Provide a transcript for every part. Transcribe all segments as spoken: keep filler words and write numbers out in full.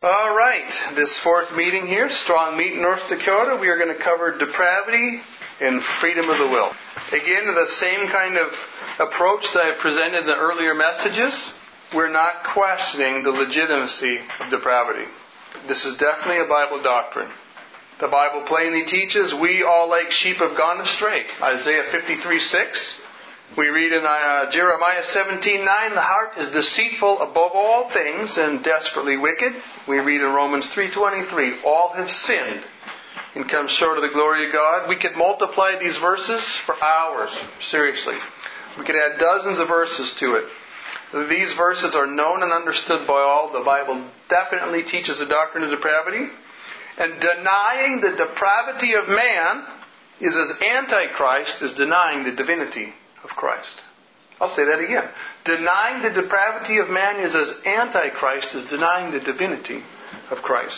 All right, this fourth meeting here, Strong Meat in North Dakota, we are going to cover depravity and freedom of the will. Again, the same kind of approach that I presented in the earlier messages. We're not questioning the legitimacy of depravity. This is definitely a Bible doctrine. The Bible plainly teaches, we all like sheep have gone astray. Isaiah fifty-three six. We read in uh, Jeremiah seventeen nine, the heart is deceitful above all things and desperately wicked. We read in Romans three twenty-three, all have sinned and come short of the glory of God. We could multiply these verses for hours, seriously. We could add dozens of verses to it. These verses are known and understood by all. The Bible definitely teaches the doctrine of depravity. And denying the depravity of man is as antichrist as denying the divinity of Christ. I'll say that again. Denying the depravity of man is as antichrist as denying the divinity of Christ.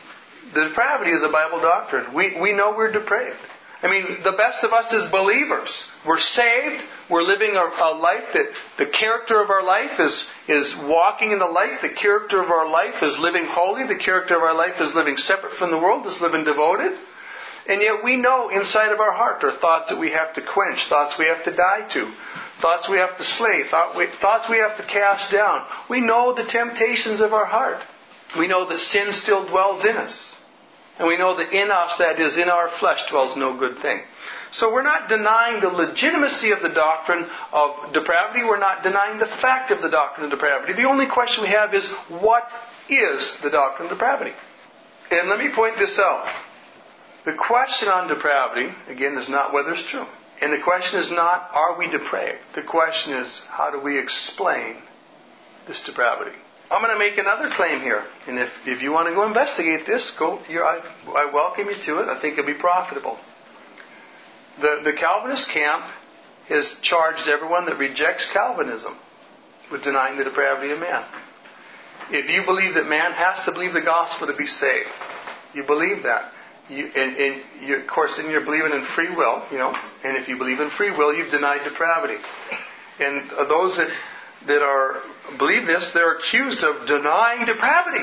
The depravity is a Bible doctrine. We, we know we're depraved. I mean, the best of us is believers. We're saved. We're living a, a life that the character of our life is, is walking in the light. The character of our life is living holy. The character of our life is living separate from the world, is living devoted. And yet we know inside of our heart are thoughts that we have to quench, thoughts we have to die to, thoughts we have to slay, thought we, thoughts we have to cast down. We know the temptations of our heart. We know that sin still dwells in us. And we know that in us, that is, in our flesh, dwells no good thing. So we're not denying the legitimacy of the doctrine of depravity. We're not denying the fact of the doctrine of depravity. The only question we have is, what is the doctrine of depravity? And let me point this out. The question on depravity, again, is not whether it's true. And the question is not, are we depraved? The question is, how do we explain this depravity? I'm going to make another claim here. And if, if you want to go investigate this, go. You're, I, I welcome you to it. I think it'll be profitable. The, the Calvinist camp has charged everyone that rejects Calvinism with denying the depravity of man. If you believe that man has to believe the gospel to be saved, you believe that. You, and, and you, of course, then you're believing in free will, you know. And if you believe in free will, you've denied depravity. And those that that are believe this, they're accused of denying depravity.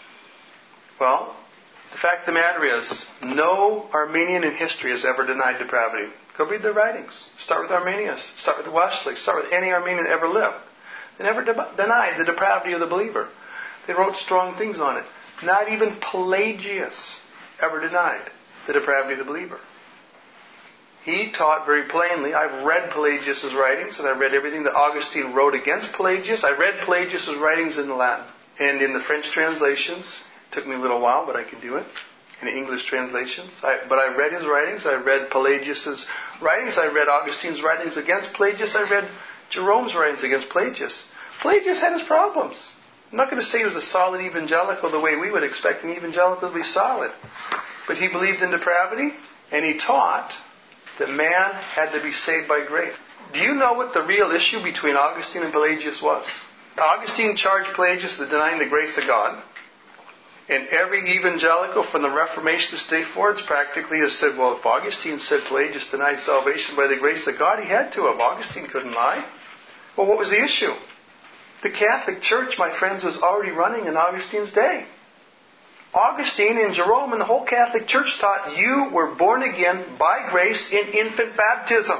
Well, the fact of the matter is, no Arminian in history has ever denied depravity. Go read their writings. Start with Arminius. Start with Wesley. Start with any Arminian that ever lived. They never de- denied the depravity of the believer. They wrote strong things on it. Not even Pelagius ever denied the depravity of the believer. He taught very plainly. I've read Pelagius' writings, and I read everything that Augustine wrote against Pelagius. I read Pelagius' writings in Latin and in the French translations. It took me a little while, but I could do it. In the English translations. I, but I read his writings. I read Pelagius' writings. I read Augustine's writings against Pelagius. I read Jerome's writings against Pelagius. Pelagius had his problems. I'm not going to say he was a solid evangelical the way we would expect an evangelical to be solid. But he believed in depravity, and he taught that man had to be saved by grace. Do you know what the real issue between Augustine and Pelagius was? Augustine charged Pelagius with denying the grace of God. And every evangelical from the Reformation to this day forwards practically has said, well, if Augustine said Pelagius denied salvation by the grace of God, he had to have. Augustine couldn't lie. Well, what was the issue? The Catholic Church, my friends, was already running in Augustine's day. Augustine and Jerome and the whole Catholic Church taught you were born again by grace in infant baptism.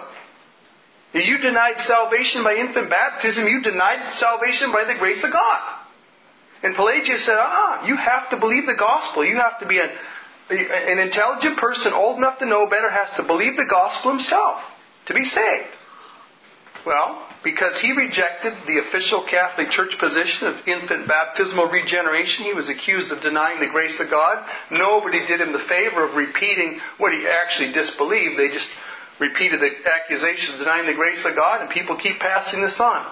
If you denied salvation by infant baptism, you denied salvation by the grace of God. And Pelagius said, ah, you have to believe the gospel. You have to be an, an intelligent person old enough to know better has to believe the gospel himself to be saved. Well, because he rejected the official Catholic Church position of infant baptismal regeneration, he was accused of denying the grace of God. Nobody did him the favor of repeating what he actually disbelieved. They just repeated the accusation of denying the grace of God, and people keep passing this on.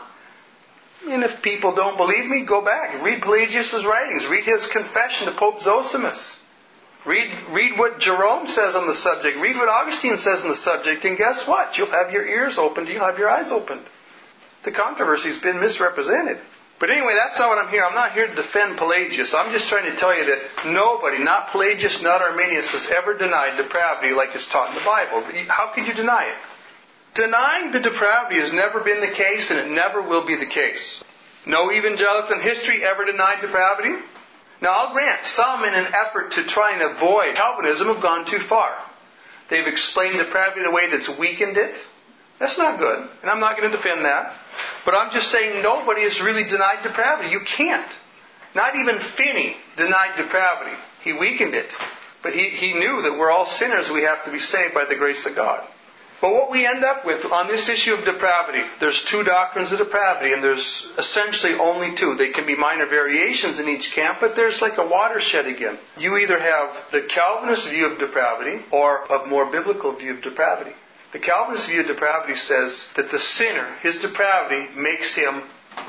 And if people don't believe me, go back. Read Pelagius' writings. Read his confession to Pope Zosimus. Read, read what Jerome says on the subject. Read what Augustine says on the subject. And guess what? You'll have your ears opened. You'll have your eyes opened. The controversy's been misrepresented. But anyway, that's not what I'm here. I'm not here to defend Pelagius. I'm just trying to tell you that nobody, not Pelagius, not Arminius, has ever denied depravity like it's taught in the Bible. How could you deny it? Denying the depravity has never been the case, and it never will be the case. No evangelical in history ever denied depravity. Now I'll grant some, in an effort to try and avoid Calvinism, have gone too far. They've explained depravity in a way that's weakened it. That's not good, and I'm not going to defend that. But I'm just saying nobody has really denied depravity. You can't. Not even Finney denied depravity. He weakened it. But he, he knew that we're all sinners. We have to be saved by the grace of God. But what we end up with on this issue of depravity, there's two doctrines of depravity, and there's essentially only two. They can be minor variations in each camp, but there's like a watershed again. You either have the Calvinist view of depravity or a more biblical view of depravity. The Calvinist view of depravity says that the sinner, his depravity, makes him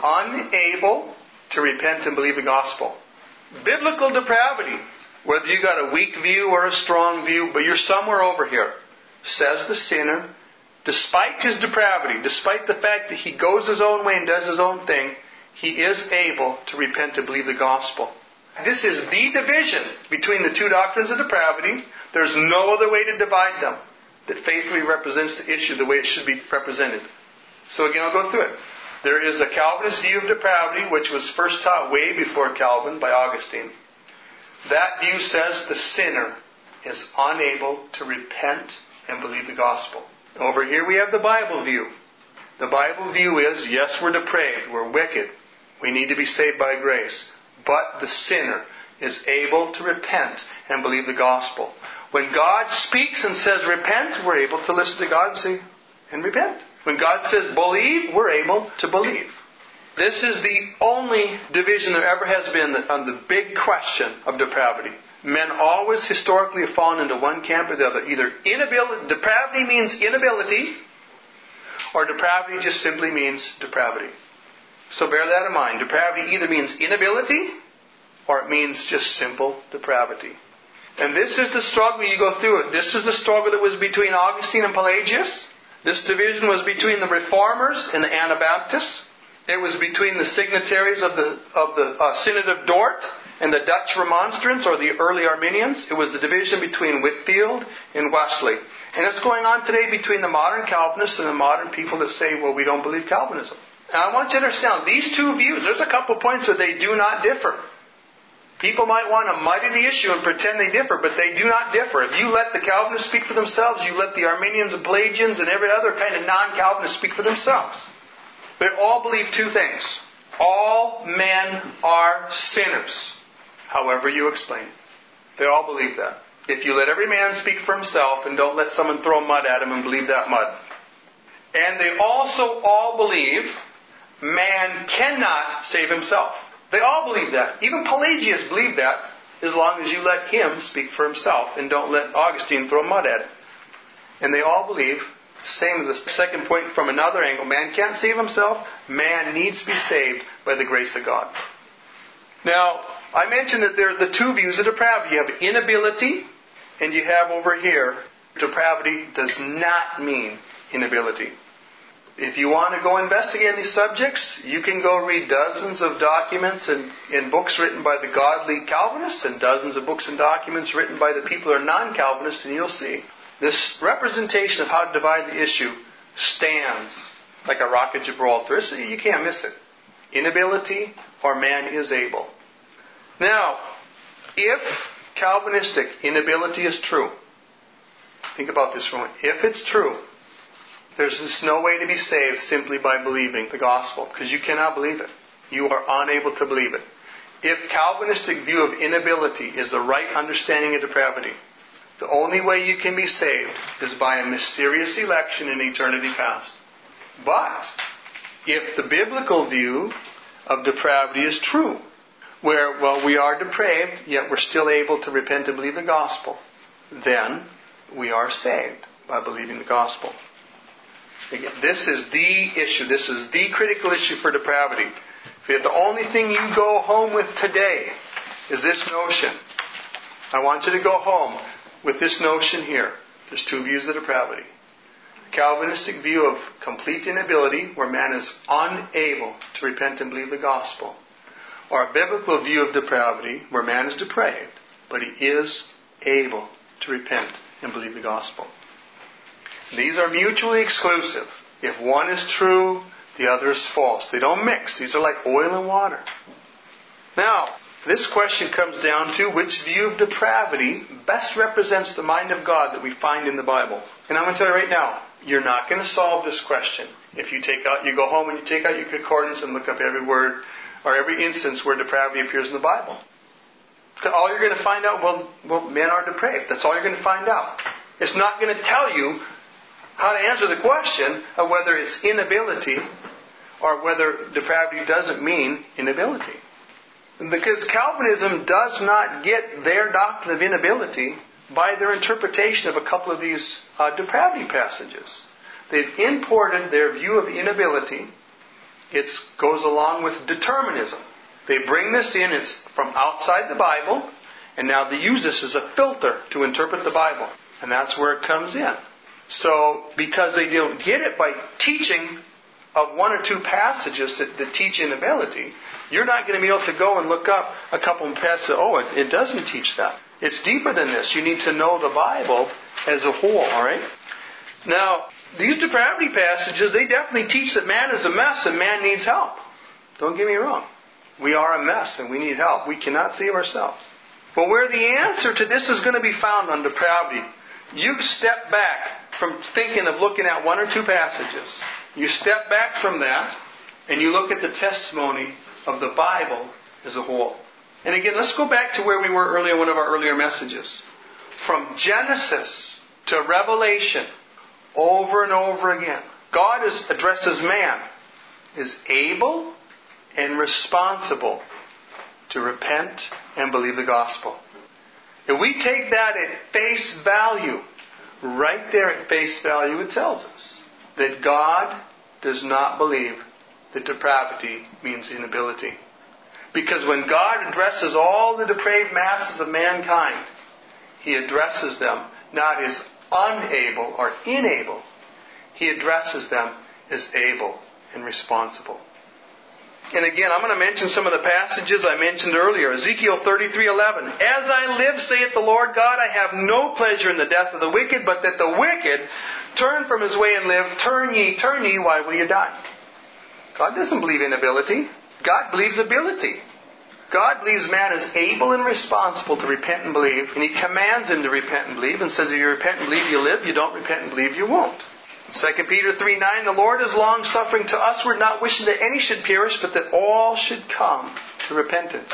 unable to repent and believe the gospel. Biblical depravity, whether you got a weak view or a strong view, but you're somewhere over here, says the sinner, despite his depravity, despite the fact that he goes his own way and does his own thing, he is able to repent and believe the gospel. This is the division between the two doctrines of depravity. There's no other way to divide them that faithfully represents the issue the way it should be represented. So again, I'll go through it. There is a Calvinist view of depravity, which was first taught way before Calvin by Augustine. That view says the sinner is unable to repent and believe the gospel. Over here we have the Bible view. The Bible view is, yes, we're depraved, we're wicked, we need to be saved by grace, but the sinner is able to repent and believe the gospel. When God speaks and says repent, we're able to listen to God and say, and repent. When God says believe, we're able to believe. This is the only division there ever has been on the big question of depravity. Men always historically have fallen into one camp or the other. Either inability, depravity means inability, or depravity just simply means depravity. So bear that in mind. Depravity either means inability, or it means just simple depravity. And this is the struggle you go through it. This is the struggle that was between Augustine and Pelagius. This division was between the Reformers and the Anabaptists. It was between the signatories of the of the uh, Synod of Dort and the Dutch Remonstrants, or the early Arminians. It was the division between Whitefield and Wesley. And it's going on today between the modern Calvinists and the modern people that say, well, we don't believe Calvinism. Now I want you to understand, these two views, there's a couple points where they do not differ. People might want to muddy the issue and pretend they differ, but they do not differ. If you let the Calvinists speak for themselves, you let the Arminians and Pelagians and every other kind of non-Calvinist speak for themselves. They all believe two things. All men are sinners, however you explain it. They all believe that. If you let every man speak for himself and don't let someone throw mud at him and believe that mud. And they also all believe man cannot save himself. They all believe that. Even Pelagius believed that, as long as you let him speak for himself and don't let Augustine throw mud at it. And they all believe, same as the second point from another angle, man can't save himself. Man needs to be saved by the grace of God. Now, I mentioned that there are the two views of depravity. You have inability, and you have over here, depravity does not mean inability. If you want to go investigate these subjects, you can go read dozens of documents and, and books written by the godly Calvinists and dozens of books and documents written by the people who are non-Calvinists, and you'll see this representation of how to divide the issue stands like a rock at Gibraltar. You can't miss it. Inability or man is able. Now, if Calvinistic inability is true, think about this for a moment. If it's true, there's just no way to be saved simply by believing the gospel, because you cannot believe it. You are unable to believe it. If Calvinistic view of inability is the right understanding of depravity, the only way you can be saved is by a mysterious election in eternity past. But if the biblical view of depravity is true, where, well, we are depraved, yet we're still able to repent and believe the gospel, then we are saved by believing the gospel. Again, this is the issue. This is the critical issue for depravity. If the only thing you go home with today is this notion, I want you to go home with this notion here. There's two views of depravity. A Calvinistic view of complete inability, where man is unable to repent and believe the gospel. Or a biblical view of depravity, where man is depraved, but he is able to repent and believe the gospel. These are mutually exclusive. If one is true, the other is false. They don't mix. These are like oil and water. Now, This question comes down to which view of depravity best represents the mind of God that we find in the Bible. And I'm going to tell you right now, you're not going to solve this question if you take out, you go home and you take out your concordance and look up every word or every instance where depravity appears in the Bible. All you're going to find out, well, well, men are depraved. That's all you're going to find out. It's not going to tell you how to answer the question of whether it's inability or whether depravity doesn't mean inability. Because Calvinism does not get their doctrine of inability by their interpretation of a couple of these uh, depravity passages. They've imported their view of inability. It goes along with determinism. They bring this in, it's from outside the Bible, and now they use this as a filter to interpret the Bible. And that's where it comes in. So, because they don't get it by teaching of one or two passages that, that teach inability, you're not going to be able to go and look up a couple of passages. Oh, it, it doesn't teach that. It's deeper than this. You need to know the Bible as a whole, all right? Now, these depravity passages, they definitely teach that man is a mess and man needs help. Don't get me wrong. We are a mess and we need help. We cannot save ourselves. But where the answer to this is going to be found on depravity, you step back from thinking of looking at one or two passages. You step back from that and you look at the testimony of the Bible as a whole. And again, let's go back to where we were earlier in one of our earlier messages. From Genesis to Revelation, over and over again, God is addressed as man, is able and responsible to repent and believe the gospel. If we take that at face value, right there at face value, it tells us that God does not believe that depravity means inability. Because when God addresses all the depraved masses of mankind, He addresses them not as unable or unable. He addresses them as able and responsible. And again, I'm going to mention some of the passages I mentioned earlier. Ezekiel thirty-three eleven. As I live, saith the Lord God, I have no pleasure in the death of the wicked, but that the wicked turn from his way and live. Turn ye, turn ye, why will ye die? God doesn't believe inability. God believes ability. God believes man is able and responsible to repent and believe, and He commands him to repent and believe, and says if you repent and believe, you live. You don't repent and believe, you won't. Second Peter three nine, the Lord is long-suffering to usward, not wishing that any should perish, but that all should come to repentance.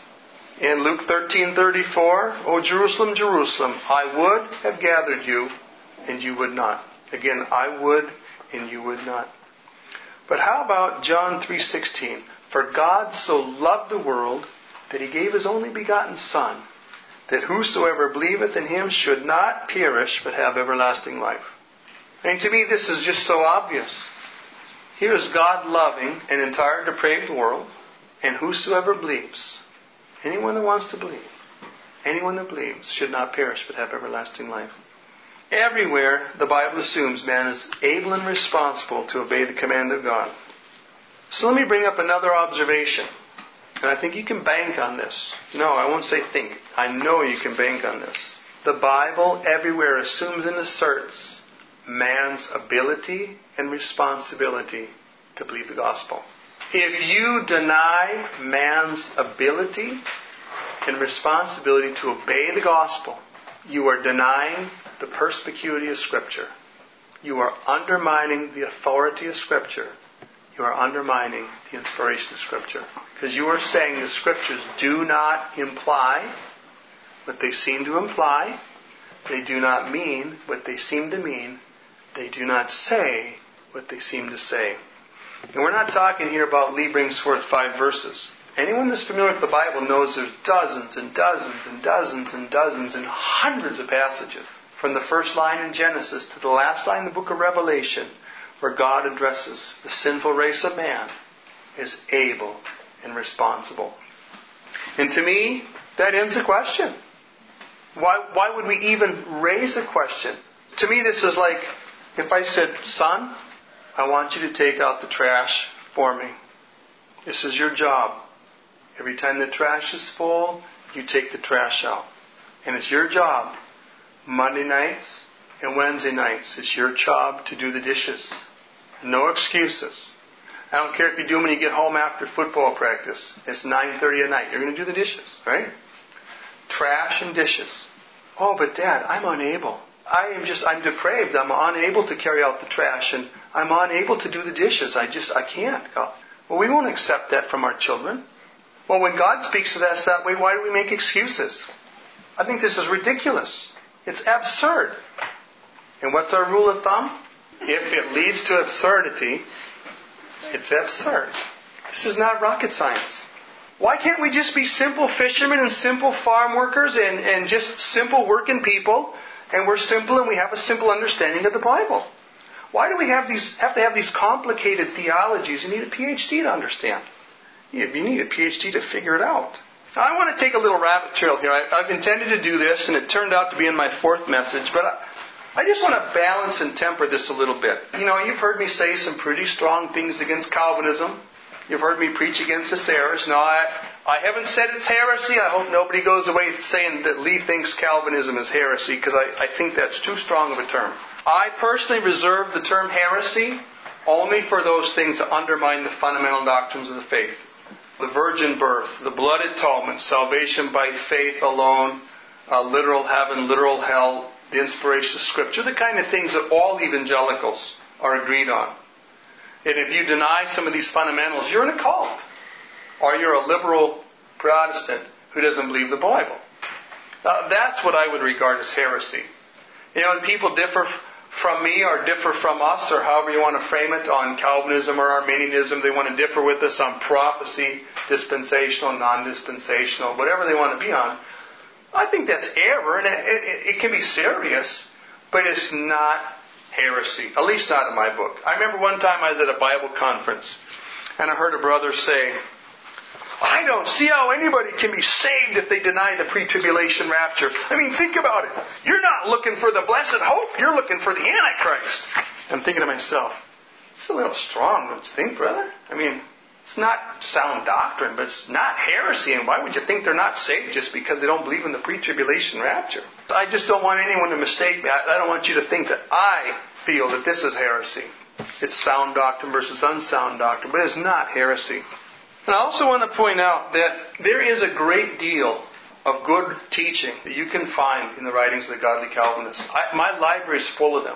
In Luke thirteen thirty-four, O Jerusalem, Jerusalem, I would have gathered you, and you would not. Again, I would, and you would not. But how about John three sixteen? For God so loved the world that He gave His only begotten Son, that whosoever believeth in Him should not perish, but have everlasting life. And to me, this is just so obvious. Here is God loving an entire depraved world, and whosoever believes, anyone that wants to believe, anyone that believes should not perish, but have everlasting life. Everywhere, the Bible assumes man is able and responsible to obey the command of God. So let me bring up another observation. And I think you can bank on this. No, I won't say think. I know you can bank on this. The Bible everywhere assumes and asserts man's ability and responsibility to believe the gospel. If you deny man's ability and responsibility to obey the gospel, you are denying the perspicuity of Scripture. You are undermining the authority of Scripture. You are undermining the inspiration of Scripture. Because you are saying the Scriptures do not imply what they seem to imply. They do not mean what they seem to mean. They do not say what they seem to say. And we're not talking here about Lee brings forth five verses. Anyone that's familiar with the Bible knows there's dozens and dozens and dozens and dozens and hundreds of passages from the first line in Genesis to the last line in the book of Revelation where God addresses the sinful race of man as able and responsible. And to me, that ends the question. Why, why would we even raise a question? To me, this is like if I said, son, I want you to take out the trash for me. This is your job. Every time the trash is full, you take the trash out. And it's your job. Monday nights and Wednesday nights, it's your job to do the dishes. No excuses. I don't care if you do them when you get home after football practice. It's nine thirty at night. You're going to do the dishes, right? Trash and dishes. Oh, but Dad, I'm unable. I am just, I'm depraved. I'm unable to carry out the trash, and I'm unable to do the dishes. I just, I can't. Well, we won't accept that from our children. Well, when God speaks to us that way, why do we make excuses? I think this is ridiculous. It's absurd. And what's our rule of thumb? If it leads to absurdity, it's absurd. This is not rocket science. Why can't we just be simple fishermen and simple farm workers and, and just simple working people, and we're simple and we have a simple understanding of the Bible? Why do we have these have to have these complicated theologies? You need a P H D to understand. You need a P H D to figure it out. Now, I want to take a little rabbit trail here. I, I've intended to do this, and it turned out to be in my fourth message, but I, I just want to balance and temper this a little bit. You know, you've heard me say some pretty strong things against Calvinism. You've heard me preach against its errors. Now, I, I haven't said it's heresy. I hope nobody goes away saying that Lee thinks Calvinism is heresy, because I, I think that's too strong of a term. I personally reserve the term heresy only for those things that undermine the fundamental doctrines of the faith. The virgin birth, the blood atonement, salvation by faith alone, uh, literal heaven, literal hell, the inspiration of Scripture, the kind of things that all evangelicals are agreed on. And if you deny some of these fundamentals, you're in a cult. Or you're a liberal Protestant who doesn't believe the Bible. Uh, that's what I would regard as heresy. You know, when people differ from me or differ from us, or however you want to frame it, on Calvinism or Arminianism, they want to differ with us on prophecy, dispensational, non-dispensational, whatever they want to be on. I think that's error, and it, it, it can be serious, but it's not heresy. At least not in my book. I remember one time I was at a Bible conference, and I heard a brother say, I don't see how anybody can be saved if they deny the pre-tribulation rapture. I mean, think about it. You're not looking for the blessed hope. You're looking for the Antichrist. I'm thinking to myself, it's a little strong, don't you think, brother? I mean, it's not sound doctrine, but it's not heresy. And why would you think they're not saved just because they don't believe in the pre-tribulation rapture? I just don't want anyone to mistake me. I don't want you to think that I feel that this is heresy. It's sound doctrine versus unsound doctrine, but it's not heresy. And I also want to point out that there is a great deal of good teaching that you can find in the writings of the godly Calvinists. I, my library is full of them.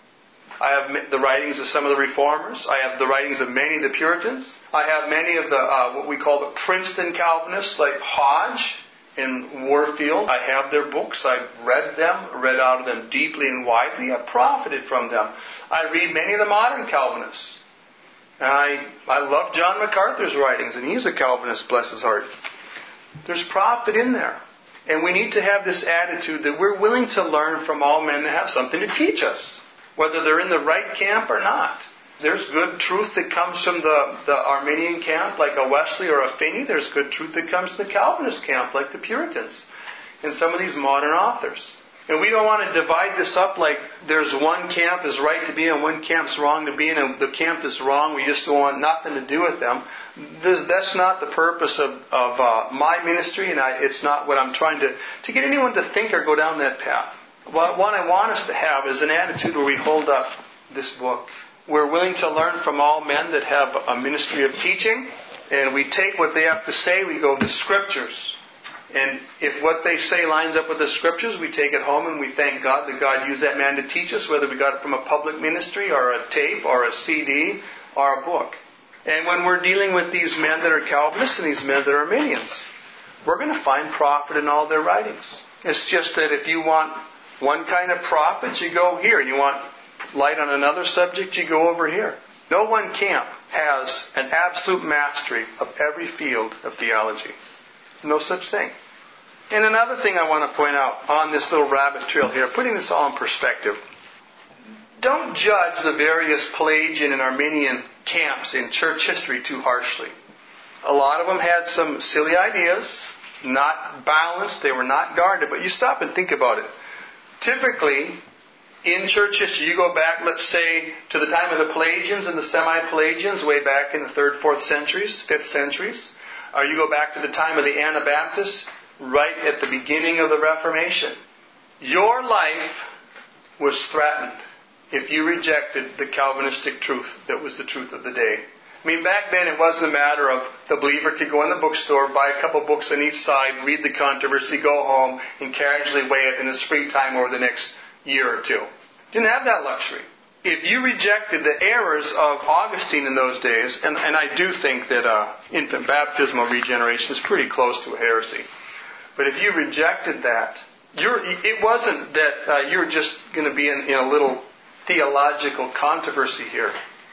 I have the writings of some of the Reformers. I have the writings of many of the Puritans. I have many of the uh, what we call the Princeton Calvinists, like Hodge and Warfield. I have their books. I've read them, read out of them deeply and widely. I've profited from them. I read many of the modern Calvinists. And I, I love John MacArthur's writings, and he's a Calvinist, bless his heart. There's profit in there. And we need to have this attitude that we're willing to learn from all men that have something to teach us, whether they're in the right camp or not. There's good truth that comes from the, the Arminian camp, like a Wesley or a Finney. There's good truth that comes from the Calvinist camp, like the Puritans, and some of these modern authors. And we don't want to divide this up like there's one camp is right to be in and one camp's wrong to be in, and the camp that's wrong, we just don't want nothing to do with them. This, that's not the purpose of, of uh, my ministry, and I, it's not what I'm trying to, to get anyone to think or go down that path. What, what I want us to have is an attitude where we hold up this book. We're willing to learn from all men that have a ministry of teaching, and we take what they have to say, we go to the Scriptures. And if what they say lines up with the Scriptures, we take it home and we thank God that God used that man to teach us, whether we got it from a public ministry or a tape or a C D or a book. And when we're dealing with these men that are Calvinists and these men that are Arminians, we're going to find profit in all their writings. It's just that if you want one kind of profit, you go here. And you want light on another subject, you go over here. No one camp has an absolute mastery of every field of theology. No such thing. And another thing I want to point out on this little rabbit trail here, putting this all in perspective, don't judge the various Pelagian and Arminian camps in church history too harshly. A lot of them had some silly ideas, not balanced, they were not guarded, but you stop and think about it. Typically, in church history, you go back, let's say, to the time of the Pelagians and the semi-Pelagians, way back in the third, fourth centuries, fifth centuries. Or you go back to the time of the Anabaptists, right at the beginning of the Reformation. Your life was threatened if you rejected the Calvinistic truth that was the truth of the day. I mean, back then it wasn't a matter of the believer could go in the bookstore, buy a couple books on each side, read the controversy, go home, and casually weigh it in his free time over the next year or two. Didn't have that luxury. If you rejected the errors of Augustine in those days, and, and I do think that uh, infant baptismal regeneration is pretty close to a heresy, but if you rejected that, you're, it wasn't that uh, you were just going to be in, in a little theological controversy here.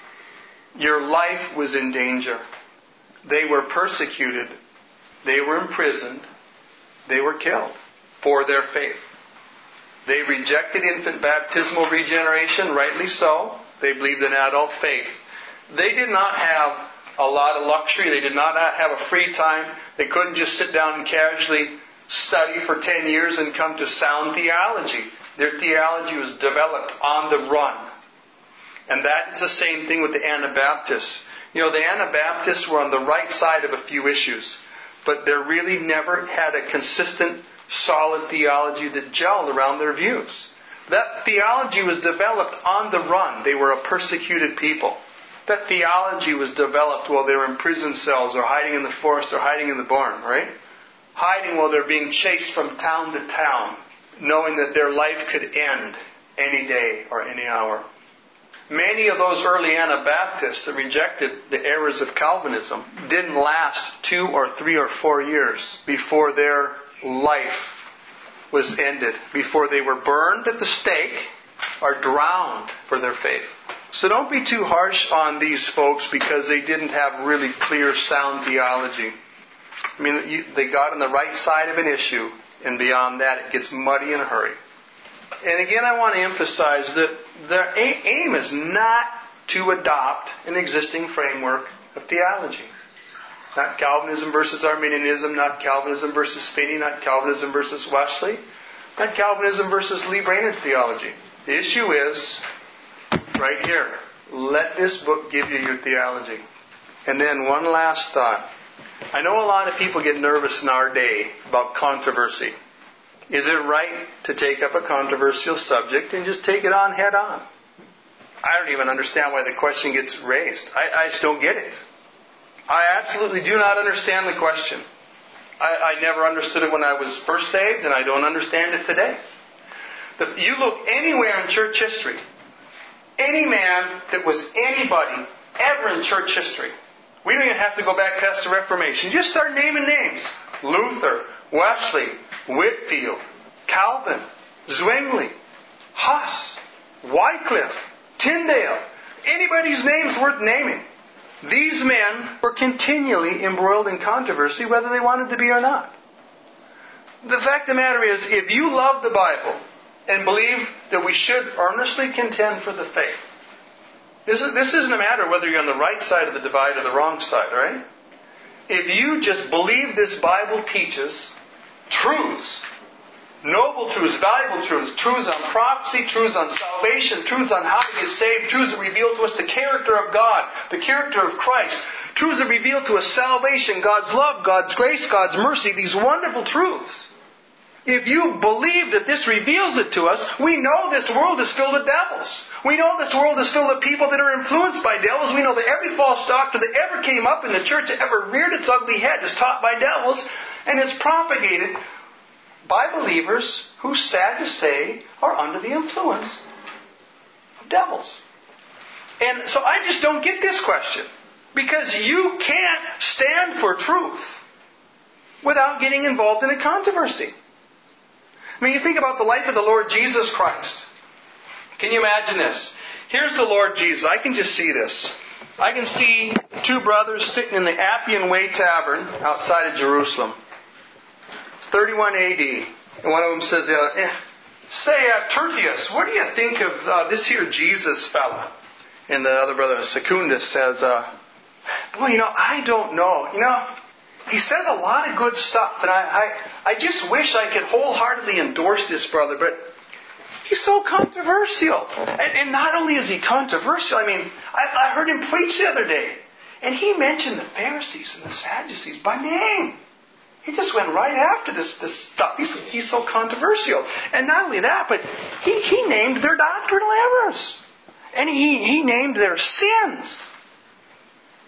Your life was in danger. They were persecuted. They were imprisoned. They were killed for their faith. They rejected infant baptismal regeneration, rightly so. They believed in adult faith. They did not have a lot of luxury. They did not have a free time. They couldn't just sit down and casually study for ten years and come to sound theology. Their theology was developed on the run. And that is the same thing with the Anabaptists. You know, the Anabaptists were on the right side of a few issues, but they really never had a consistent, solid theology that gelled around their views. That theology was developed on the run. They were a persecuted people. That theology was developed while they were in prison cells or hiding in the forest or hiding in the barn, right? Hiding while they're being chased from town to town, knowing that their life could end any day or any hour. Many of those early Anabaptists that rejected the errors of Calvinism didn't last two or three or four years before their life was ended, before they were burned at the stake or drowned for their faith. So don't be too harsh on these folks because they didn't have really clear, sound theology. I mean, you, they got on the right side of an issue, and beyond that it gets muddy in a hurry. And again, I want to emphasize that their aim is not to adopt an existing framework of theology. Not Calvinism versus Arminianism, not Calvinism versus Finney, not Calvinism versus Wesley, not Calvinism versus Lee Brainerd's theology. The issue is, right here, let this book give you your theology. And then one last thought. I know a lot of people get nervous in our day about controversy. Is it right to take up a controversial subject and just take it on head on? I don't even understand why the question gets raised. I, I just don't get it. I absolutely do not understand the question. I, I never understood it when I was first saved, and I don't understand it today. The, you look anywhere in church history, any man that was anybody ever in church history, we don't even have to go back past the Reformation. Just start naming names. Luther, Wesley, Whitfield, Calvin, Zwingli, Huss, Wycliffe, Tyndale. Anybody's name's worth naming. These men were continually embroiled in controversy whether they wanted to be or not. The fact of the matter is, if you love the Bible and believe that we should earnestly contend for the faith, this, is, this isn't a matter whether you're on the right side of the divide or the wrong side, right? If you just believe this Bible teaches truths, noble truths, valuable truths, truths on prophecy, truths on salvation, truths on how to get saved, truths that reveal to us the character of God, the character of Christ, truths that reveal to us salvation, God's love, God's grace, God's mercy, these wonderful truths. If you believe that this reveals it to us, we know this world is filled with devils. We know this world is filled with people that are influenced by devils. We know that every false doctrine that ever came up in the church, that ever reared its ugly head, is taught by devils, and it's propagated by believers who, sad to say, are under the influence of devils. And so I just don't get this question. Because you can't stand for truth without getting involved in a controversy. I mean, you think about the life of the Lord Jesus Christ. Can you imagine this? Here's the Lord Jesus. I can just see this. I can see two brothers sitting in the Appian Way Tavern outside of Jerusalem. It's thirty-one A D. And one of them says, uh, eh, say, uh, Tertius, what do you think of uh, this here Jesus fella? And the other brother, Secundus, says, uh, boy, you know, I don't know. You know, he says a lot of good stuff, and I, I, I just wish I could wholeheartedly endorse this brother, but he's so controversial. And, and not only is he controversial, I mean, I, I heard him preach the other day, and he mentioned the Pharisees and the Sadducees by name. He just went right after this, this stuff. He's, he's so controversial. And not only that, but he, he named their doctrinal errors. And he, he named their sins.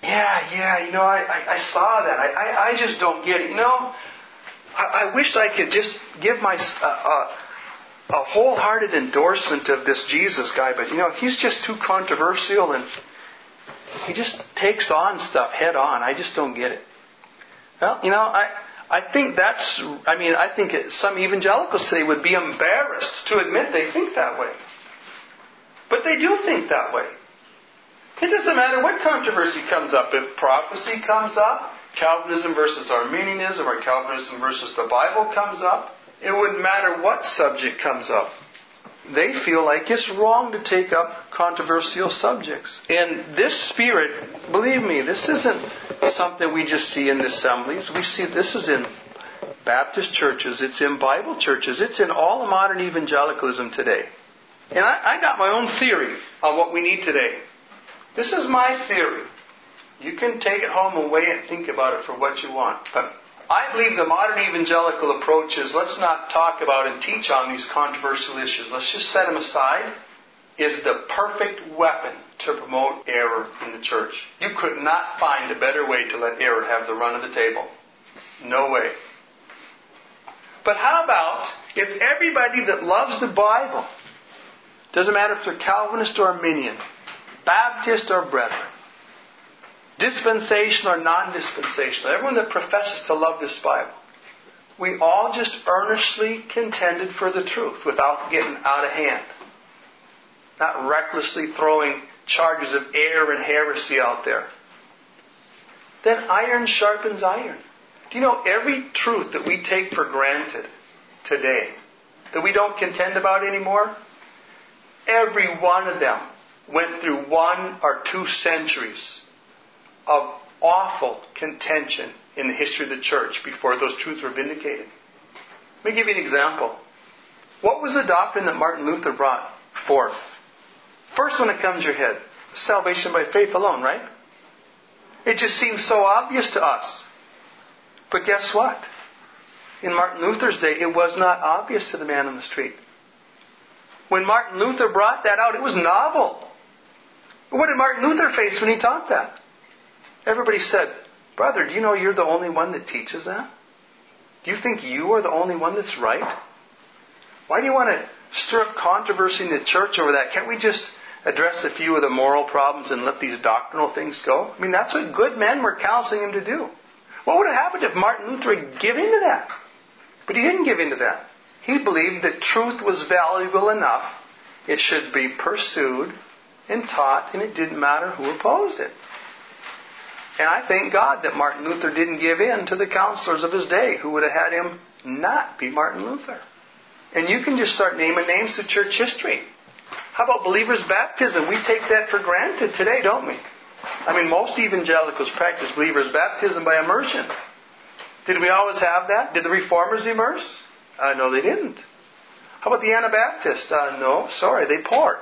Yeah, yeah, you know, I, I, I saw that. I, I, I just don't get it. You know, I, I wished I could just give my uh, uh, a wholehearted endorsement of this Jesus guy, but, you know, he's just too controversial and he just takes on stuff head on. I just don't get it. Well, you know, I I think that's, I mean, I think it, some evangelicals today would be embarrassed to admit they think that way. But they do think that way. It doesn't matter what controversy comes up. If prophecy comes up, Calvinism versus Arminianism, or Calvinism versus the Bible comes up, it wouldn't matter what subject comes up. They feel like it's wrong to take up controversial subjects. And this spirit, believe me, this isn't something we just see in the assemblies. We see this is in Baptist churches. It's in Bible churches. It's in all of modern evangelicalism today. And I, I got my own theory on what we need today. This is my theory. You can take it home and weigh it and think about it for what you want. But I believe the modern evangelical approach is let's not talk about and teach on these controversial issues. Let's just set them aside. Is the perfect weapon to promote error in the church. You could not find a better way to let error have the run of the table. No way. But how about if everybody that loves the Bible, doesn't matter if they're Calvinist or Arminian, Baptist or Brethren, dispensational or non-dispensational, everyone that professes to love this Bible, we all just earnestly contended for the truth without getting out of hand. Not recklessly throwing charges of error and heresy out there. Then iron sharpens iron. Do you know every truth that we take for granted today, that we don't contend about anymore, every one of them went through one or two centuries of awful contention in the history of the church before those truths were vindicated. Let me give you an example. What was the doctrine that Martin Luther brought forth? First one that comes to your head, salvation by faith alone, right? It just seems so obvious to us. But guess what? In Martin Luther's day, it was not obvious to the man on the street. When Martin Luther brought that out, it was novel. What did Martin Luther face when he taught that? Everybody said, brother, do you know you're the only one that teaches that? Do you think you are the only one that's right? Why do you want to stir up controversy in the church over that? Can't we just address a few of the moral problems and let these doctrinal things go? I mean, that's what good men were counseling him to do. What would have happened if Martin Luther had given in to that? But he didn't give in to that. He believed that truth was valuable enough. It should be pursued and taught, and it didn't matter who opposed it. And I thank God that Martin Luther didn't give in to the counselors of his day who would have had him not be Martin Luther. And you can just start naming names through church history. How about believers' baptism? We take that for granted today, don't we? I mean, most evangelicals practice believers' baptism by immersion. Did we always have that? Did the Reformers immerse? Uh, no, they didn't. How about the Anabaptists? Uh, no, sorry, they poured.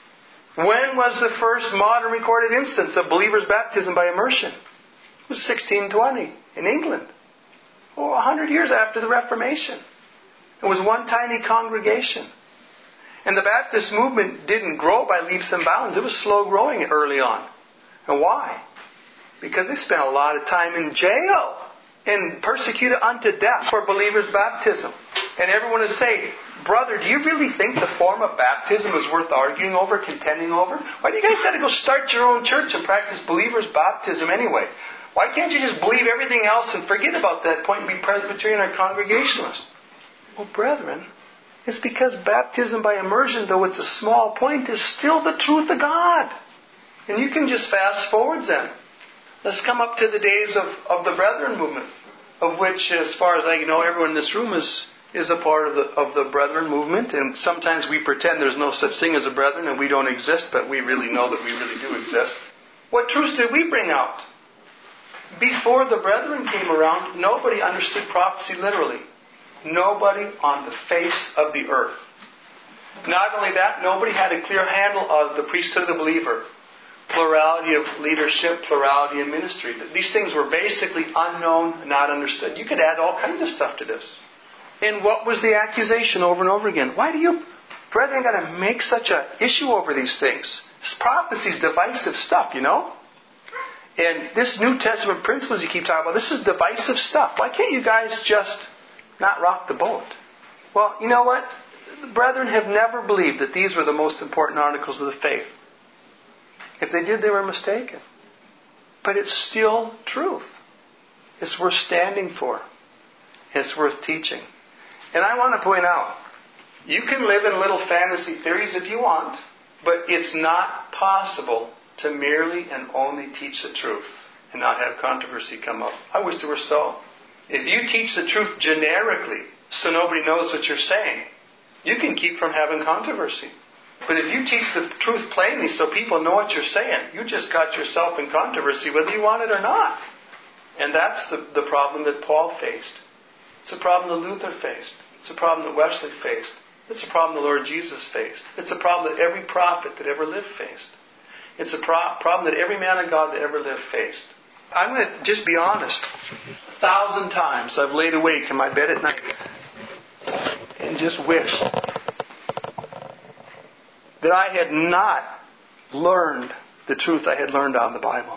When was the first modern recorded instance of believers' baptism by immersion? It was sixteen twenty in England. Oh, a hundred years after the Reformation. It was one tiny congregation. And the Baptist movement didn't grow by leaps and bounds. It was slow growing early on. And why? Because they spent a lot of time in jail and persecuted unto death for believers' baptism. And everyone would say, brother, do you really think the form of baptism is worth arguing over, contending over? Why do you guys got to go start your own church and practice believers' baptism anyway? Why can't you just believe everything else and forget about that point and be Presbyterian or Congregationalist? Well, brethren, it's because baptism by immersion, though it's a small point, is still the truth of God. And you can just fast forward then. Let's come up to the days of, of the Brethren movement, of which, as far as I know, everyone in this room is, is a part of the, of the Brethren movement. And sometimes we pretend there's no such thing as a Brethren and we don't exist, but we really know that we really do exist. What truths did we bring out? Before the Brethren came around, nobody understood prophecy literally. Nobody on the face of the earth. Not only that, nobody had a clear handle of the priesthood of the believer. Plurality of leadership, plurality in ministry. These things were basically unknown, not understood. You could add all kinds of stuff to this. And what was the accusation over and over again? Why do you, brethren, got to make such an issue over these things? This prophecy is divisive stuff, you know? And this New Testament principles you keep talking about, this is divisive stuff. Why can't you guys just not rock the boat? Well, you know what? The brethren have never believed that these were the most important articles of the faith. If they did, they were mistaken. But it's still truth. It's worth standing for. It's worth teaching. And I want to point out, you can live in little fantasy theories if you want, but it's not possible to merely and only teach the truth and not have controversy come up. I wish there were so. If you teach the truth generically so nobody knows what you're saying, you can keep from having controversy. But if you teach the truth plainly so people know what you're saying, you just got yourself in controversy whether you want it or not. And that's the, the problem that Paul faced. It's a problem that Luther faced. It's a problem that Wesley faced. It's a problem the Lord Jesus faced. It's a problem that every prophet that ever lived faced. It's a pro- problem that every man of God that ever lived faced. I'm going to just be honest. A thousand times I've laid awake in my bed at night and just wished that I had not learned the truth I had learned out of the Bible.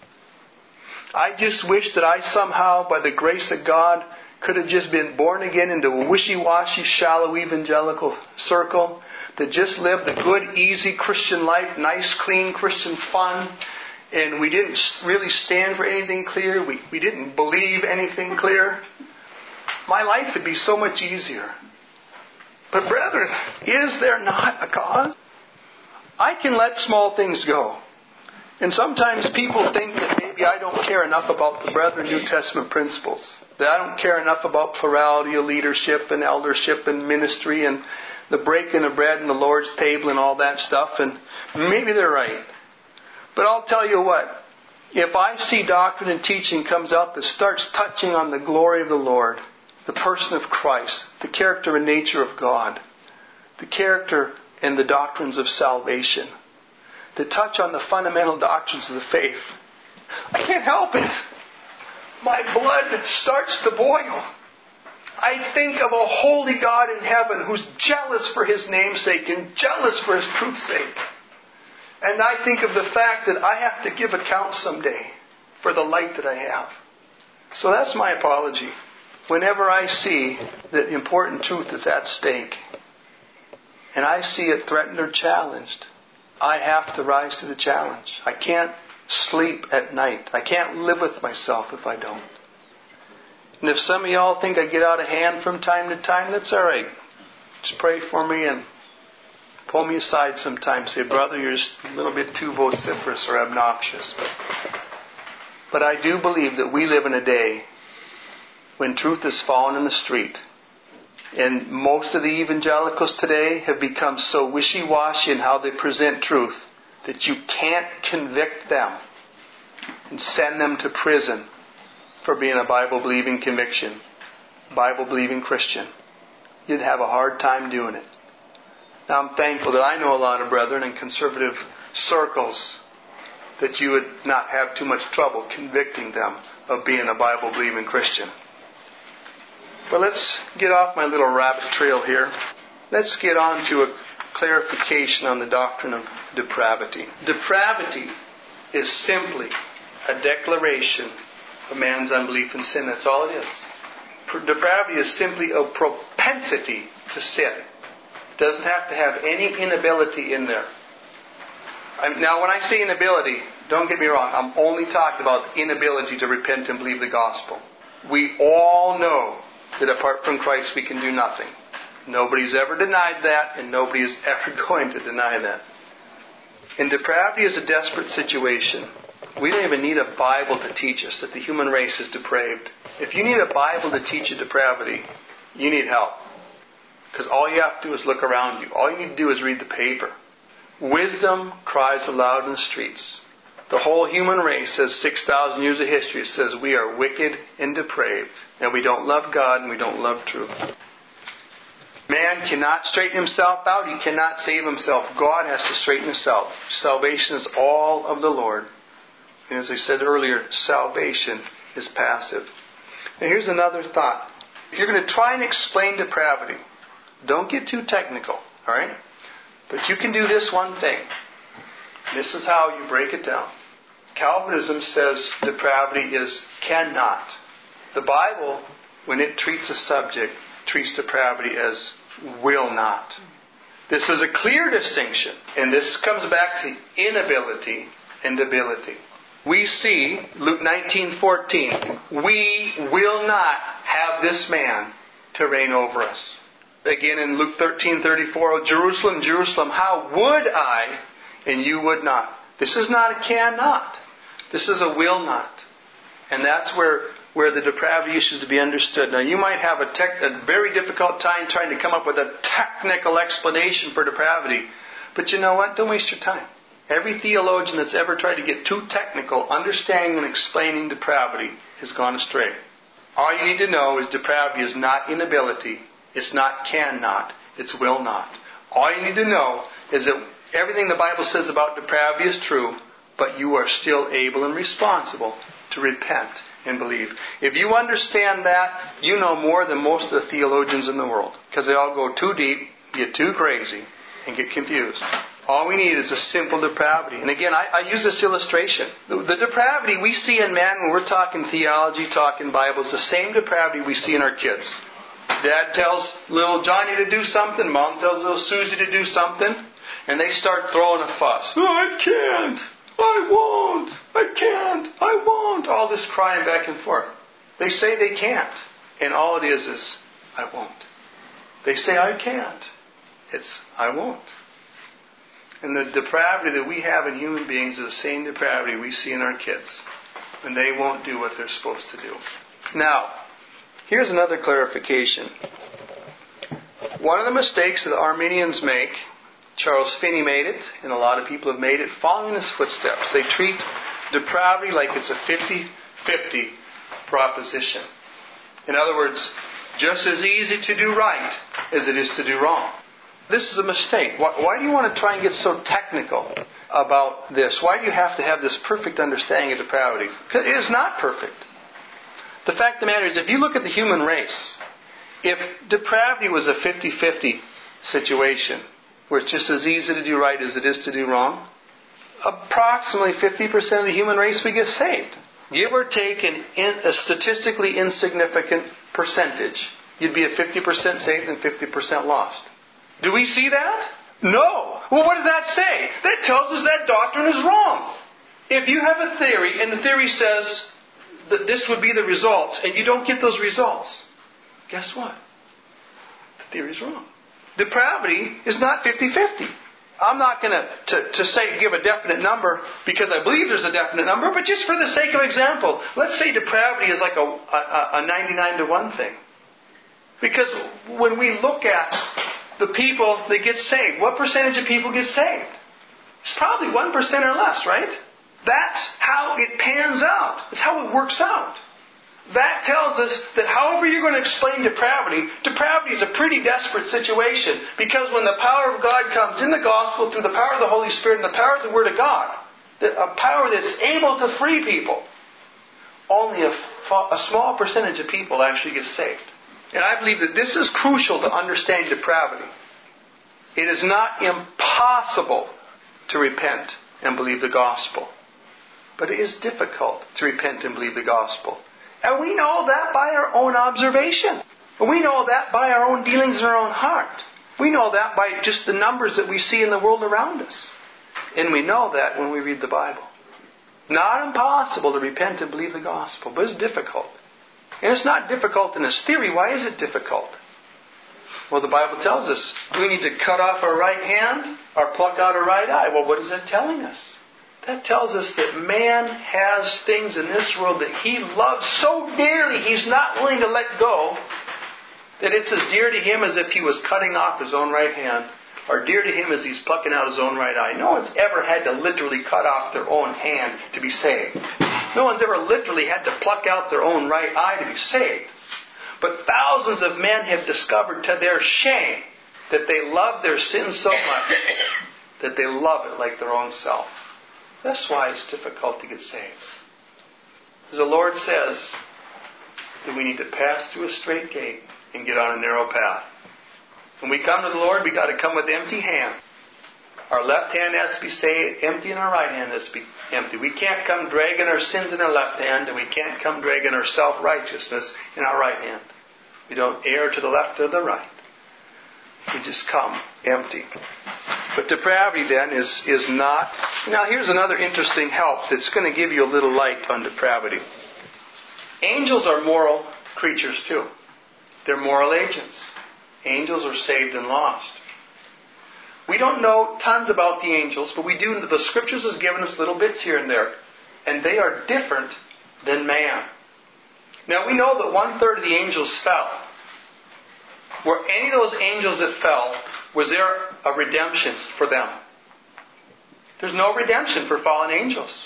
I just wish that I somehow, by the grace of God, could have just been born again into a wishy-washy, shallow evangelical circle that just lived a good, easy Christian life, nice, clean Christian fun, and we didn't really stand for anything clear. We, we didn't believe anything clear. My life would be so much easier. But brethren, is there not a cause? I can let small things go. And sometimes people think that maybe I don't care enough about the Brethren New Testament principles. That I don't care enough about plurality of leadership and eldership and ministry and the breaking of bread and the Lord's table and all that stuff. And maybe they're right. But I'll tell you what. If I see doctrine and teaching comes out that starts touching on the glory of the Lord, the person of Christ, the character and nature of God, the character and the doctrines of salvation, that touch on the fundamental doctrines of the faith, I can't help it. My blood starts to boil. I think of a holy God in heaven who's jealous for His name's sake and jealous for His truth's sake. And I think of the fact that I have to give account someday for the light that I have. So that's my apology. Whenever I see that important truth is at stake, and I see it threatened or challenged, I have to rise to the challenge. I can't sleep at night. I can't live with myself if I don't. And if some of y'all think I get out of hand from time to time, that's all right. Just pray for me and pull me aside sometimes. Say, brother, you're just a little bit too vociferous or obnoxious. But I do believe that we live in a day when truth is fallen in the street. And most of the evangelicals today have become so wishy-washy in how they present truth that you can't convict them and send them to prison for being a Bible-believing conviction, Bible-believing Christian. You'd have a hard time doing it. Now I'm thankful that I know a lot of brethren in conservative circles that you would not have too much trouble convicting them of being a Bible-believing Christian. But let's get off my little rabbit trail here. Let's get on to a clarification on the doctrine of depravity. Depravity is simply a declaration of man's unbelief in sin. That's all it is. Depravity is simply a propensity to sin. It doesn't have to have any inability in there. Now, when I say inability, don't get me wrong, I'm only talking about inability to repent and believe the gospel. We all know that apart from Christ we can do nothing. Nobody's ever denied that, and nobody is ever going to deny that. And depravity is a desperate situation. We don't even need a Bible to teach us that the human race is depraved. If you need a Bible to teach you depravity, you need help. Because all you have to do is look around you. All you need to do is read the paper. Wisdom cries aloud in the streets. The whole human race says six thousand years of history says we are wicked and depraved. And we don't love God and we don't love truth. Man cannot straighten himself out. He cannot save himself. God has to straighten himself. Salvation is all of the Lord. And as I said earlier, salvation is passive. Now here's another thought. If you're going to try and explain depravity, don't get too technical. Alright? But you can do this one thing. This is how you break it down. Calvinism says depravity is cannot. The Bible, when it treats a subject, treats depravity as will not. This is a clear distinction, and this comes back to inability and ability. We see, Luke nineteen fourteen, we will not have this man to reign over us. Again in Luke thirteen thirty-four, oh, Jerusalem, Jerusalem, how would I, and you would not. This is not a cannot. This is a will not. And that's where, where the depravity issue is to be understood. Now you might have a, tech, a very difficult time trying to come up with a technical explanation for depravity. But you know what? Don't waste your time. Every theologian that's ever tried to get too technical, understanding and explaining depravity, has gone astray. All you need to know is depravity is not inability. It's not cannot. It's will not. All you need to know is that everything the Bible says about depravity is true, but you are still able and responsible to repent and believe. If you understand that, you know more than most of the theologians in the world. Because they all go too deep, get too crazy, and get confused. All we need is a simple depravity. And again, I, I use this illustration. The, the depravity we see in man when we're talking theology, talking Bible, is the same depravity we see in our kids. Dad tells little Johnny to do something, Mom tells little Susie to do something, and they start throwing a fuss. Oh, I can't. I won't. I can't. I won't. All this crying back and forth. They say they can't. And all it is is, I won't. They say I can't. It's, I won't. And the depravity that we have in human beings is the same depravity we see in our kids. And they won't do what they're supposed to do. Now, here's another clarification. One of the mistakes that the Arminians make, Charles Finney made it, and a lot of people have made it, following his footsteps. They treat depravity like it's a fifty-fifty proposition. In other words, just as easy to do right as it is to do wrong. This is a mistake. Why, why do you want to try and get so technical about this? Why do you have to have this perfect understanding of depravity? Because it is not perfect. The fact of the matter is, if you look at the human race, if depravity was a fifty-fifty situation, where it's just as easy to do right as it is to do wrong, approximately fifty percent of the human race would get saved. Give or take an in, a statistically insignificant percentage, you'd be at fifty percent saved and fifty percent lost. Do we see that? No. Well, what does that say? That tells us that doctrine is wrong. If you have a theory, and the theory says that this would be the results, and you don't get those results, guess what? The theory is wrong. Depravity is not fifty-fifty. I'm not going to, to, to say give a definite number because I believe there's a definite number, but just for the sake of example, let's say depravity is like a, a, a ninety-nine to one thing. Because when we look at the people that get saved, what percentage of people get saved? It's probably one percent or less, right? That's how it pans out. It's how it works out. That tells us that however you're going to explain depravity, depravity is a pretty desperate situation. Because when the power of God comes in the gospel through the power of the Holy Spirit and the power of the Word of God, a power that's able to free people, only a, a small percentage of people actually get saved. And I believe that this is crucial to understand depravity. It is not impossible to repent and believe the gospel. But it is difficult to repent and believe the gospel. And we know that by our own observation. We know that by our own dealings in our own heart. We know that by just the numbers that we see in the world around us. And we know that when we read the Bible. Not impossible to repent and believe the gospel, but it's difficult. And it's not difficult in its theory. Why is it difficult? Well, the Bible tells us we need to cut off our right hand or pluck out our right eye. Well, what is that telling us? That tells us that man has things in this world that he loves so dearly he's not willing to let go, that it's as dear to him as if he was cutting off his own right hand, or dear to him as he's plucking out his own right eye. No one's ever had to literally cut off their own hand to be saved. No one's ever literally had to pluck out their own right eye to be saved. But thousands of men have discovered to their shame that they love their sin so much that they love it like their own self. That's why it's difficult to get saved. As the Lord says that we need to pass through a straight gate and get on a narrow path. When we come to the Lord, we've got to come with empty hands. Our left hand has to be saved, empty, and our right hand has to be empty. We can't come dragging our sins in our left hand, and we can't come dragging our self-righteousness in our right hand. We don't err to the left or the right. We just come empty. But depravity then is, is not... Now here's another interesting help that's going to give you a little light on depravity. Angels are moral creatures too. They're moral agents. Angels are saved and lost. We don't know tons about the angels, but we do. The Scriptures has given us little bits here and there. And they are different than man. Now we know that one third of the angels fell. Were any of those angels that fell, was there a redemption for them? There's no redemption for fallen angels.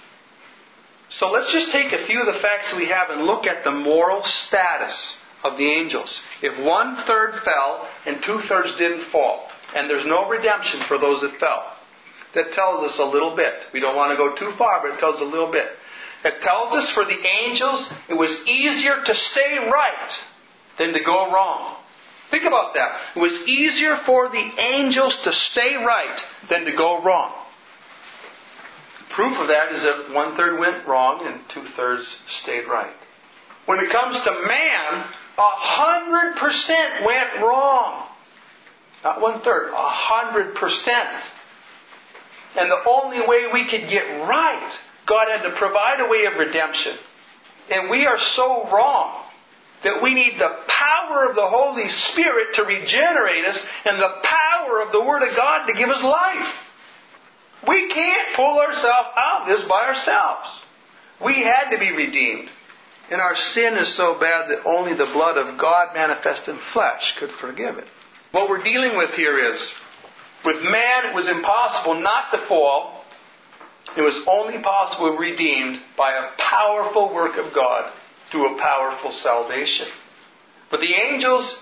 So let's just take a few of the facts we have and look at the moral status of the angels. If one third fell and two thirds didn't fall, and there's no redemption for those that fell, that tells us a little bit. We don't want to go too far, but it tells us a little bit. It tells us for the angels, it was easier to stay right than to go wrong. Think about that. It was easier for the angels to stay right than to go wrong. Proof of that is that one third went wrong and two thirds stayed right. When it comes to man, a hundred percent went wrong. Not one third, a hundred percent. And the only way we could get right, God had to provide a way of redemption. And we are so wrong that we need the power of the Holy Spirit to regenerate us and the power of the Word of God to give us life. We can't pull ourselves out of this by ourselves. We had to be redeemed. And our sin is so bad that only the blood of God manifest in flesh could forgive it. What we're dealing with here is, with man it was impossible not to fall. It was only possible to be redeemed by a powerful work of God through a powerful salvation. But the angels,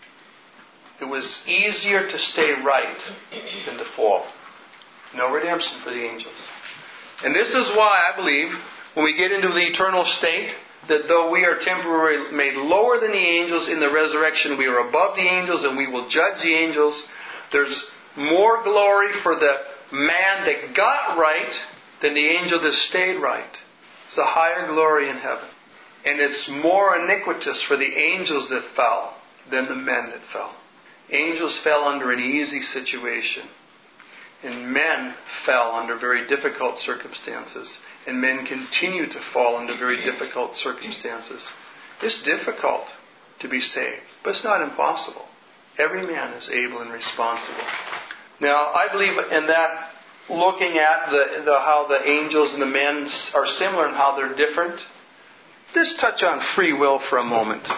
it was easier to stay right than to fall. No redemption for the angels. And this is why I believe, when we get into the eternal state, that though we are temporarily made lower than the angels in the resurrection, we are above the angels and we will judge the angels. There's more glory for the man that got right than the angel that stayed right. It's a higher glory in heaven. And it's more iniquitous for the angels that fell than the men that fell. Angels fell under an easy situation. And men fell under very difficult circumstances. And men continue to fall under very difficult circumstances. It's difficult to be saved, but it's not impossible. Every man is able and responsible. Now, I believe in that, looking at the, the how the angels and the men are similar and how they're different. Let's touch on free will for a moment.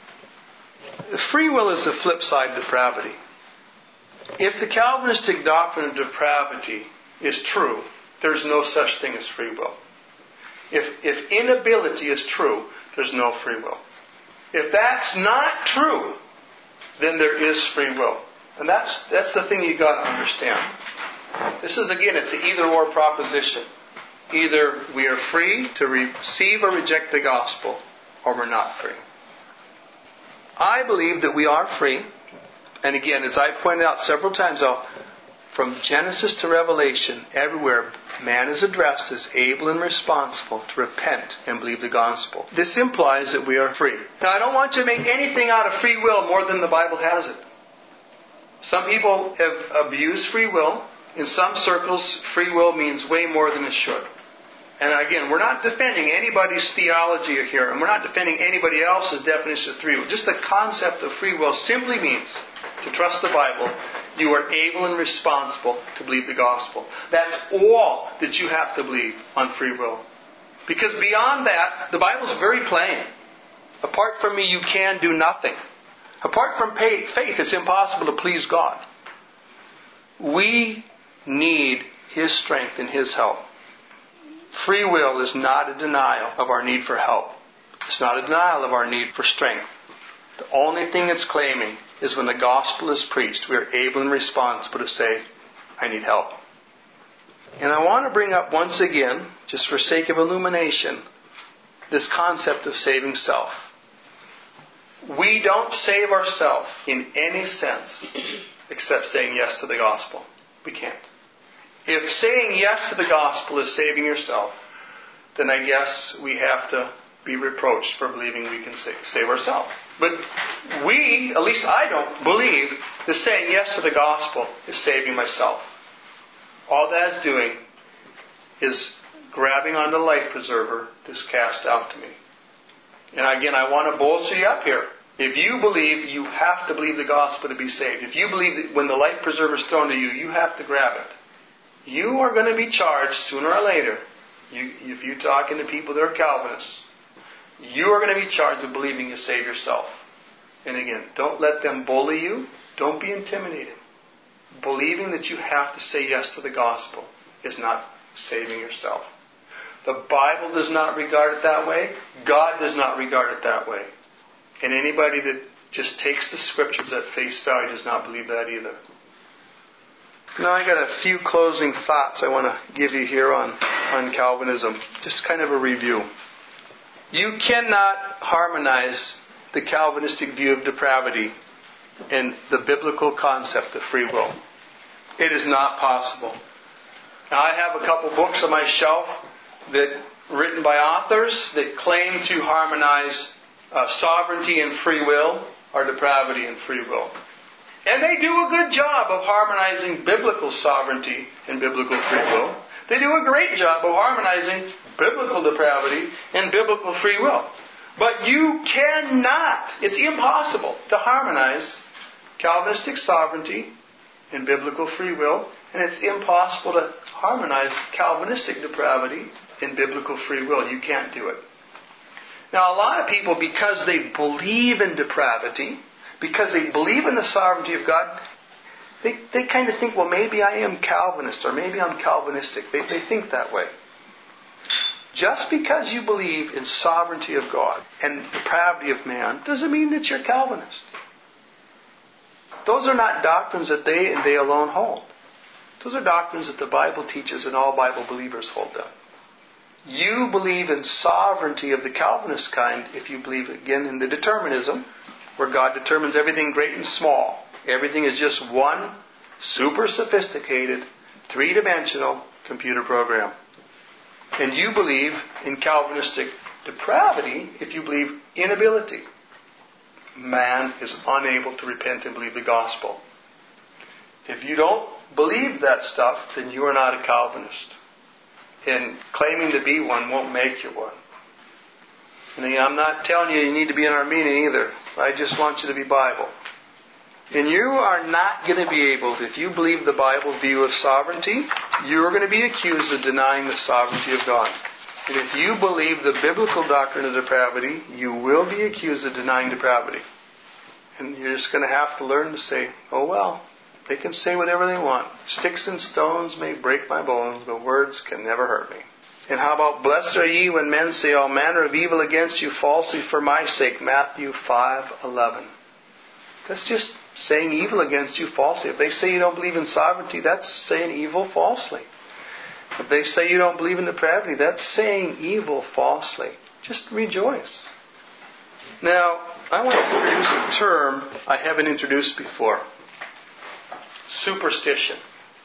Free will is the flip side of depravity. If the Calvinistic doctrine of depravity is true, there's no such thing as free will. If, if inability is true, there's no free will. If that's not true, then there is free will. And that's, that's the thing you've got to understand. This is, again, it's an either-or proposition. Either we are free to receive or reject the gospel, or we're not free. I believe that we are free. And again, as I've pointed out several times, though, from Genesis to Revelation, everywhere, man is addressed as able and responsible to repent and believe the gospel. This implies that we are free. Now, I don't want you to make anything out of free will more than the Bible has it. Some people have abused free will. In some circles, free will means way more than it should. And again, we're not defending anybody's theology here, and we're not defending anybody else's definition of free will. Just the concept of free will simply means to trust the Bible. You are able and responsible to believe the gospel. That's all that you have to believe on free will. Because beyond that, the Bible is very plain. Apart from me, you can do nothing. Apart from faith, it's impossible to please God. We need His strength and His help. Free will is not a denial of our need for help. It's not a denial of our need for strength. The only thing it's claiming is when the gospel is preached, we are able and responsible to say, I need help. And I want to bring up once again, just for sake of illumination, this concept of saving self. We don't save ourselves in any sense except saying yes to the gospel. We can't. If saying yes to the gospel is saving yourself, then I guess we have to be reproached for believing we can save ourselves. But we, at least I don't, believe that saying yes to the gospel is saving myself. All that's doing is grabbing on the life preserver that's cast out to me. And again, I want to bolster you up here. If you believe, you have to believe the gospel to be saved. If you believe that when the life preserver is thrown to you, you have to grab it. You are going to be charged sooner or later. You, if you're talking to people that are Calvinists, you are going to be charged with believing you save yourself. And again, don't let them bully you. Don't be intimidated. Believing that you have to say yes to the gospel is not saving yourself. The Bible does not regard it that way. God does not regard it that way. And anybody that just takes the Scriptures at face value does not believe that either. Now I got a few closing thoughts I want to give you here on, on Calvinism. Just kind of a review. You cannot harmonize the Calvinistic view of depravity and the biblical concept of free will. It is not possible. Now I have a couple books on my shelf that written by authors that claim to harmonize uh, sovereignty and free will, or depravity and free will. And they do a good job of harmonizing biblical sovereignty and biblical free will. They do a great job of harmonizing biblical depravity and biblical free will. But you cannot, it's impossible to harmonize Calvinistic sovereignty and biblical free will, and it's impossible to harmonize Calvinistic depravity and biblical free will. You can't do it. Now, a lot of people, because they believe in depravity, because they believe in the sovereignty of God, they, they kind of think, well, maybe I am Calvinist, or maybe I'm Calvinistic. They, they think that way. Just because you believe in sovereignty of God and depravity of man doesn't mean that you're Calvinist. Those are not doctrines that they and they alone hold. Those are doctrines that the Bible teaches and all Bible believers hold them. You believe in sovereignty of the Calvinist kind if you believe, again, in the determinism, where God determines everything great and small. Everything is just one super sophisticated, three-dimensional computer program. And you believe in Calvinistic depravity if you believe inability. Man is unable to repent and believe the gospel. If you don't believe that stuff, then you are not a Calvinist. And claiming to be one won't make you one. And I'm not telling you you need to be an Arminian either. I just want you to be Bible. And you are not going to be able, if you believe the Bible view of sovereignty, you're going to be accused of denying the sovereignty of God. And if you believe the biblical doctrine of depravity, you will be accused of denying depravity. And you're just going to have to learn to say, oh well, they can say whatever they want. Sticks and stones may break my bones, but words can never hurt me. And how about, blessed are ye when men say all manner of evil against you falsely for my sake, Matthew five eleven. That's just saying evil against you falsely. If they say you don't believe in sovereignty, that's saying evil falsely. If they say you don't believe in depravity, that's saying evil falsely. Just rejoice. Now, I want to introduce a term I haven't introduced before. Superstition.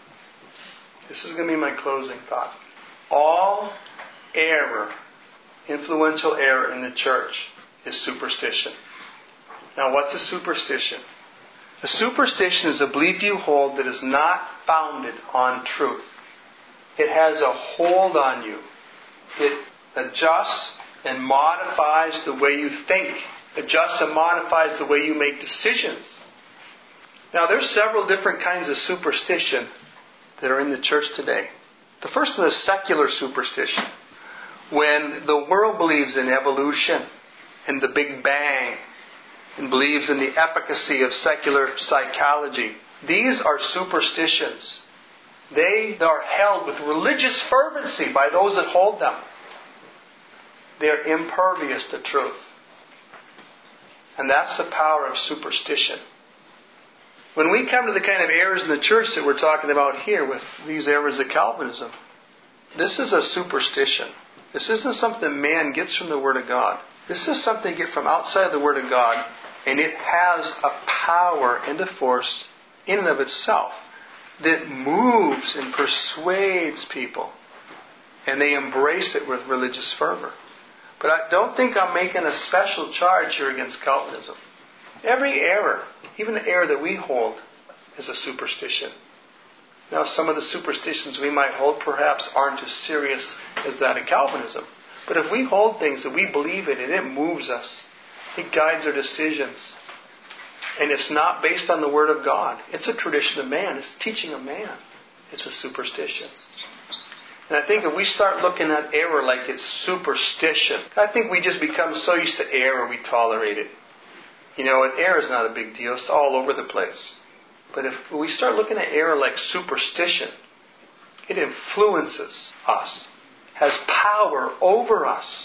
This is going to be my closing thought. All error, influential error in the church is superstition. Now, what's a superstition? A superstition is a belief you hold that is not founded on truth. It has a hold on you. It adjusts and modifies the way you think. Adjusts and modifies the way you make decisions. Now, there's several different kinds of superstition that are in the church today. The first one is secular superstition. When the world believes in evolution and the Big Bang and believes in the efficacy of secular psychology. These are superstitions. They are held with religious fervency by those that hold them. They're impervious to truth. And that's the power of superstition. When we come to the kind of errors in the church that we're talking about here with these errors of Calvinism, this is a superstition. This isn't something man gets from the Word of God. This is something you get from outside the Word of God, and it has a power and a force in and of itself that moves and persuades people. And they embrace it with religious fervor. But I don't think I'm making a special charge here against Calvinism. Every error, even the error that we hold, is a superstition. Now, some of the superstitions we might hold perhaps aren't as serious as that of Calvinism. But if we hold things that we believe in and it moves us, it guides our decisions, and it's not based on the Word of God, it's a tradition of man, it's teaching of man, it's a superstition. And I think if we start looking at error like it's superstition, I think we just become so used to error we tolerate it. You know, and error is not a big deal. It's all over the place. But if we start looking at error like superstition, it influences us, has power over us.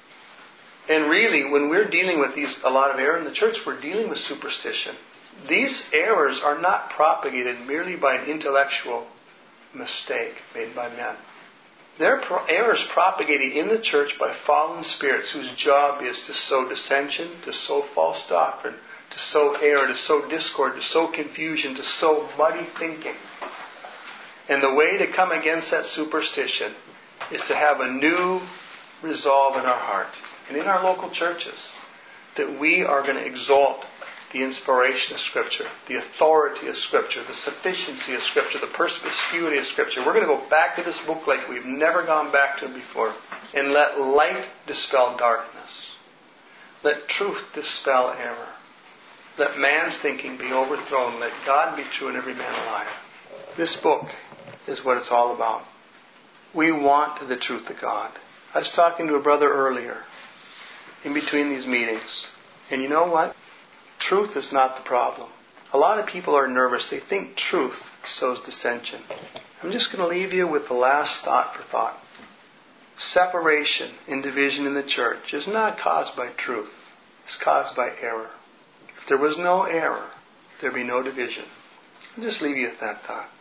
And really, when we're dealing with these, a lot of error in the church, we're dealing with superstition. These errors are not propagated merely by an intellectual mistake made by men. They're pro- errors propagated in the church by fallen spirits whose job is to sow dissension, to sow false doctrine, to sow error, to sow discord, to sow confusion, to sow muddy thinking. And the way to come against that superstition is to have a new resolve in our heart and in our local churches that we are going to exalt the inspiration of Scripture, the authority of Scripture, the sufficiency of Scripture, the perspicuity of Scripture. We're going to go back to this book like we've never gone back to it before. And let light dispel darkness. Let truth dispel error. Let man's thinking be overthrown. Let God be true and every man a liar. This book is what it's all about. We want the truth of God. I was talking to a brother earlier in between these meetings. And you know what? Truth is not the problem. A lot of people are nervous. They think truth sows dissension. I'm just going to leave you with the last thought for thought. Separation and division in the church is not caused by truth. It's caused by error. If there was no error, there'd be no division. I'll just leave you with that thought.